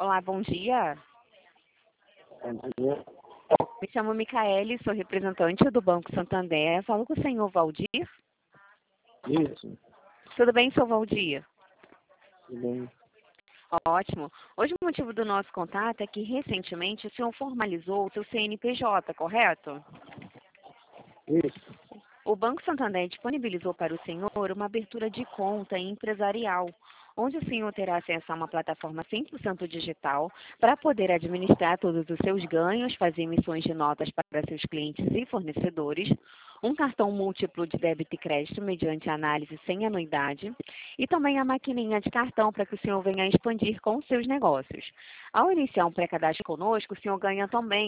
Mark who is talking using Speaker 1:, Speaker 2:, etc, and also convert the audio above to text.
Speaker 1: Olá, bom dia.
Speaker 2: Bom dia.
Speaker 1: Me chamo Micaele, sou representante do Banco Santander. Falo com o senhor Valdir.
Speaker 2: Isso,
Speaker 1: Tudo bem, senhor Valdir?
Speaker 2: tudo bem.
Speaker 1: Ótimo. Hoje o motivo do nosso contato é que recentemente o senhor formalizou o seu CNPJ, correto?
Speaker 2: Isso,
Speaker 1: O Banco Santander disponibilizou para o senhor uma abertura de conta empresarial, onde o senhor terá acesso a uma plataforma 100% digital para poder administrar todos os seus ganhos, fazer emissões de notas para seus clientes e fornecedores, um cartão múltiplo de débito e crédito mediante análise sem anuidade e também a maquininha de cartão para que o senhor venha expandir com os seus negócios. Ao iniciar um pré-cadastro conosco, o senhor ganha também